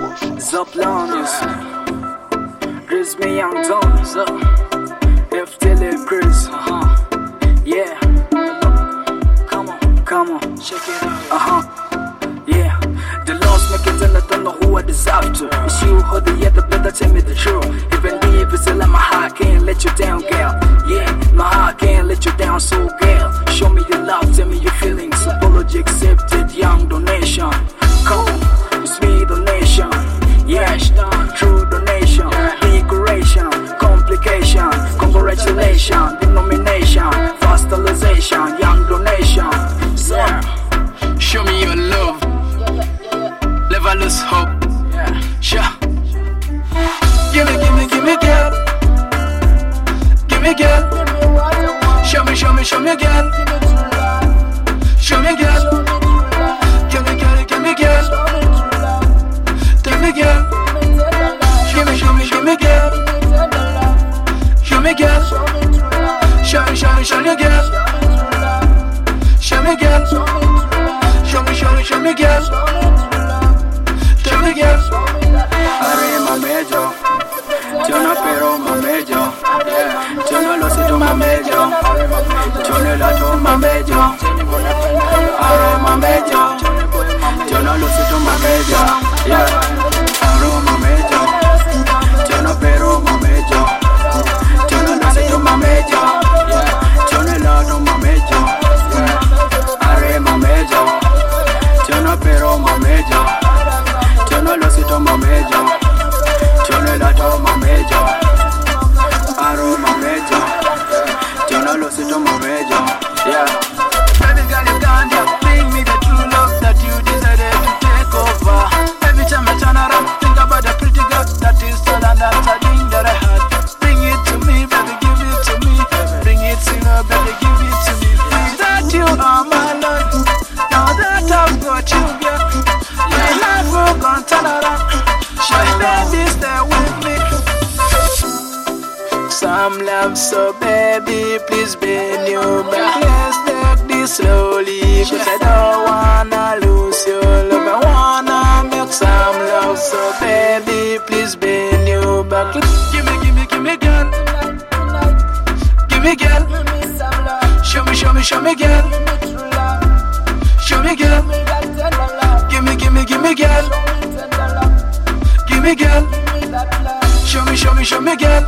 Zaplanos, Chris me and Jones, F Tele Chris, yeah, come on, check it out, yeah. The lost make it and I don't know who I deserve to. It's you or the other, better tell me the truth. Even if it's like my heart can't let you down, girl. Yeah, my heart can't let you down, so girl, show me your love, tell me your feelings. Apology accepted, young donation. Come on, it's me donation. Yes, true donation. Decoration, complication, congratulations, denomination, fastalization, young donation. So, show me your love, never lose hope. Sure. Give me, girl. Give me, girl. Show me, girl. Show me, girl. Give me, girl. Tell me, girl. Show me, girl. Show me, girl. Show me, girl. Show me, girl. Show me, girl. Tell me, girl. Are mamejo, yo no pero mamejo, yo no lo sé tu mamejo, yo no la tu mamejo. Are mamejo, yo no lo sé tu mamejo, are mamejo, yo no pero mamejo, yo no lo sé tu mamejo, yo no la tu mamejo. Are mamejo, yo no pero mamejo, yo no lo sé tu mamejo. Yo no la tomo mello, aroma mello. Yo no lo sé tomo mello, yeah. Baby girl, you can't just bring me the true love that you decided to take over. Every time I turn around, think about the pretty girl that is still and that's a thing that I had. Bring it to me, baby, give it to me. Bring it to me, baby, give it to me. That you are my love. Now that I've got you, girl, my life will go turn around. Baby, stay with me. Some love, so baby, please bend your back. Let's take this slowly, cause I don't wanna lose your love. I wanna make some love, so baby, please bend your back. Give me, girl. Give me, girl. Show me, girl. Show me, girl. Give me, girl. Give me, girl. Show me, girl. Show me, girl.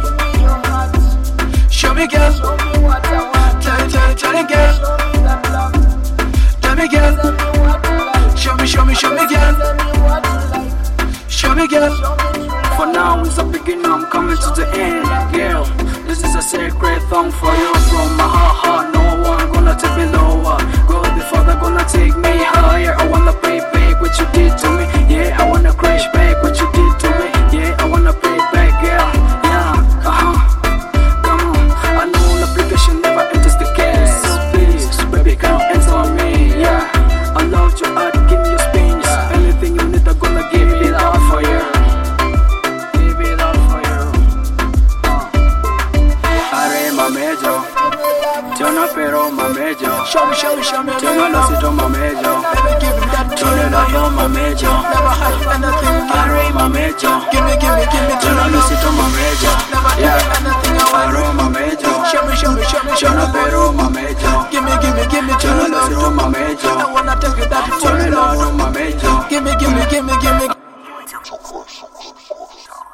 Tell me, girl. Tell me, girl. Show me, girl. Show me, girl. For now it's a beginning, I'm coming to the end, girl. This is a sacred song for you. From my heart, no one gonna take me lower. God the Father gonna take me higher. I wanna pay back what you did to me. Yeah, I wanna crash back what you did to me. Yeah, I wanna pay back, girl. Yeah, come on. I know an application never enters the case. So please, baby, come answer me. Yeah, I love your heart, give me your spins. Anything you need, I'm gonna give it all for you. Give it all for you. Are mamejo, yo no pero mamejo. Show me. Yo no lo sé tu mamejo. Baby, give me that Yo no lo yo mamejo. Never had anything. Are mamejo. Give me. Yo no lo sé tu mamejo. Yeah. Are mamejo. Show me. Yo no pero mamejo. Give me. Yo no lo sé tu mamejo. I wanna take it that Yo no lo yo mamejo. Give me. Too close.